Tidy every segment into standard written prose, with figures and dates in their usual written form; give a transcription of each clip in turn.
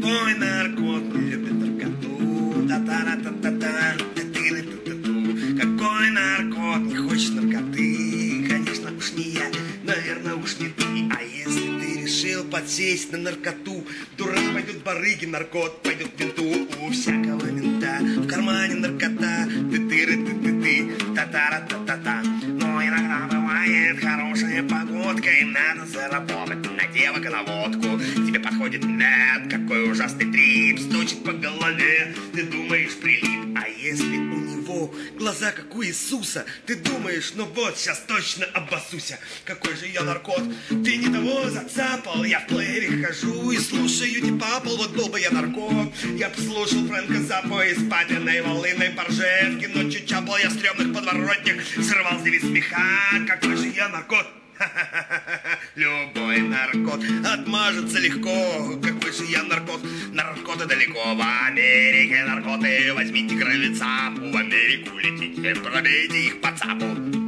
Какой наркот не любит наркоту? Та-та-ра-та-та-та. Какой наркот не хочет наркоты? Конечно уж не я, наверное уж не ты. А если ты решил подсесть на наркоту, дурак пойдет барыги, наркот пойдет винту. У всякого мента в кармане наркота. Ты-ты-ры-ты-ты-ты, та-та-ра-та-та-та. Но иногда бывает хорошая погодка, и надо заработать на девок и на водку. Тебе подходит нет, какой ужасный трип, стучит по голове, ты думаешь прилип. А если у него глаза как у Иисуса, ты думаешь, ну вот, сейчас точно обоссуся. Какой же я наркот, ты не того зацапал. Я в плеере хожу и слушаю Deep Purple. Вот был бы я наркот, я б слушал Фрэнка Заппа из папиной волыной Поржевки. Ночью чапал я стрёмных подворотник, срывал с девиц смеха. Какой же я наркот. Любой наркот отмажется легко. Какой же я наркот. Наркоты далеко. В Америке наркоты. Возьмите кровецапу. В Америку летите, пробейте их по цапу.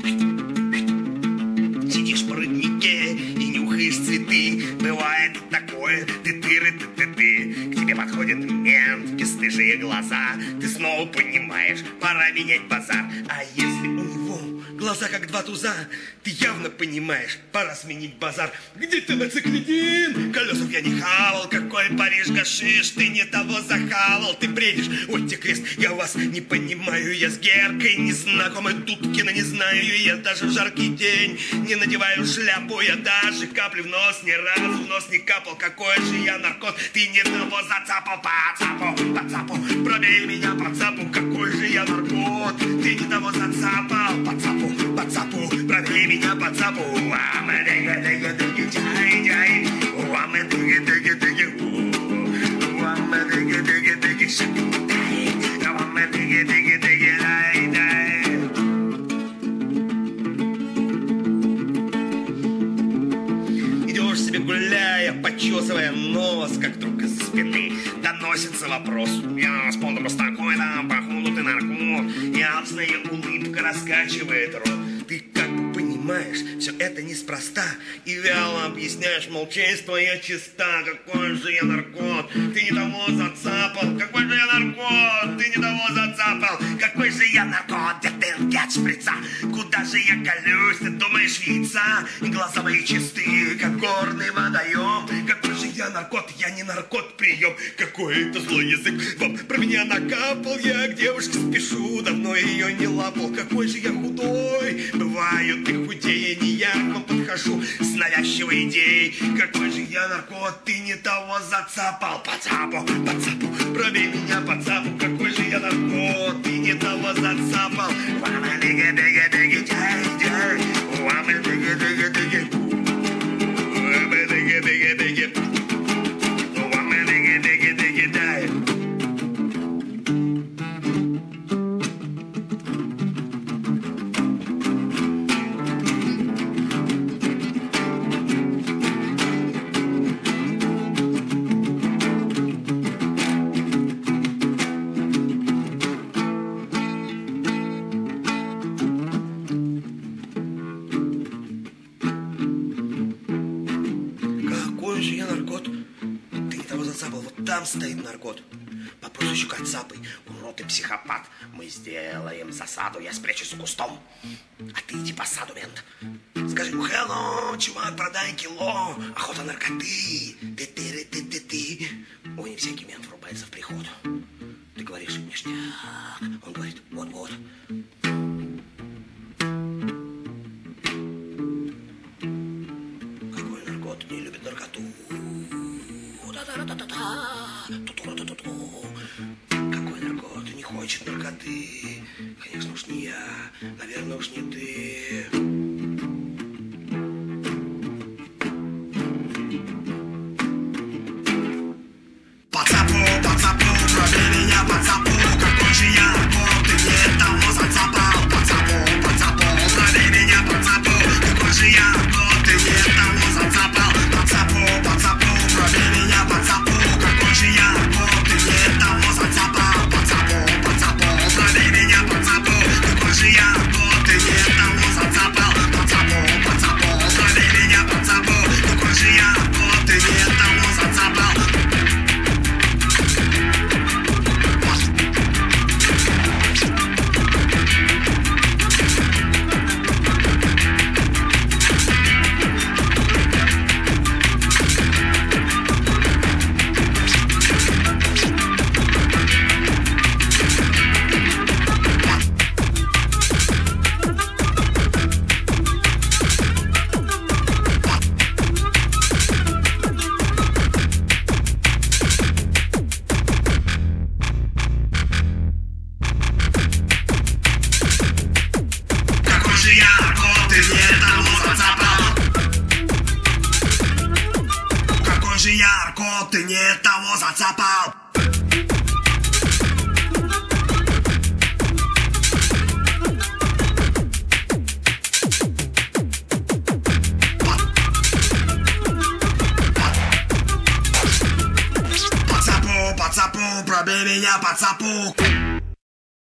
Сидишь по роднике и нюхаешь цветы. Бывает и такое. Ты-ты-ры-ты-ты-ты. К тебе подходит мент, бесстыжие глаза. Ты снова понимаешь, пора менять базар. А если у него глаза как два туза, ты явно понимаешь, пора сменить базар. Где ты, циклидин? Колесов я не хавал. Какой Париж гашиш, ты не того захавал. Ты бредишь, ой, те крест, я вас не понимаю. Я с Геркой не знакомы, Дудкина не знаю. Я даже в жаркий день не надеваю шляпу. Я даже капли в нос ни разу в нос не капал. Какой же я наркот, ты не того зацапал. По цапу, пробей меня по цапу. Какой же я наркот, ты не того зацапал. По цапу, пробей меня по цапу. Идешь себе гуляя, почесывая нос, как вдруг из спины доносится вопрос. Я с полным спокойно, походу ты наркот. Ясная улыбка раскачивает рот. Ты как бы понимаешь, все это неспроста. И вяло объясняешь, мол, честь твоя чиста. Какой же я наркот, ты не того зацапал. Какой же я наркот, ты не того зацапал. Какой же я наркот, где ты от шприца. Куда же я колюсь, ты думаешь, яйца. И глаза мои чистые, как горный водоем. Какой же я наркот, я не наркот, прием. Какой это злой язык вам про меня накапал. Я к девушке спешу, давно ее не лапал. Какой же я худой, бывают и худее. Не я к вам подхожу с навязчивой идеей. Какой же я наркот, ты не того зацапал. По цапу, пробей меня по цапу. Какой же я наркот, ты не того зацапал. Там стоит наркот по прозвищу Кацапый. Урод и психопат. Мы сделаем засаду, я спрячусь за кустом, а ты иди по саду, мент. Скажи ему: hello, чувак, продай кило. Охота наркоты. Ты-ты-ты-ты-ты. Ой, не всякий мент врубается в приход. Ты говоришь: ништяк. Он говорит: вот-вот. Какой наркот не любит наркоту? Какой наркот не хочет наркоты? Конечно уж не я, наверное уж не ты. По цапу, пробей меня по цапу. Какой же я наркот, ты не того зацапал. По цапу, пробей меня по цапу. Какой же я наркот, ты не того зацапал. По цапу, пробей меня по цапу. Какой же я наркот, ты не того зацапал. По цапу, пробей меня по цапу. Какой же я наркот, ты не того зацапал. Поцапал. Поцапу, пробей меня, поцапу.